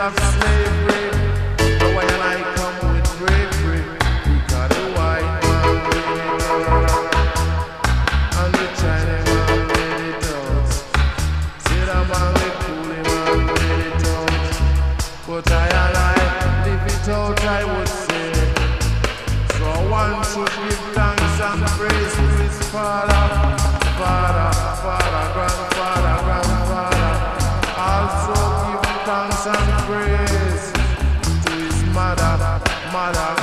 of slavery. The way I come with bravery, because the white man made it out, and the China man made it out. See the man, the coolie man made it out. But I live it out, I would say. So one should give thanks and praise to his father, grandfather, grandfather. Also give thanks and praise to his mother.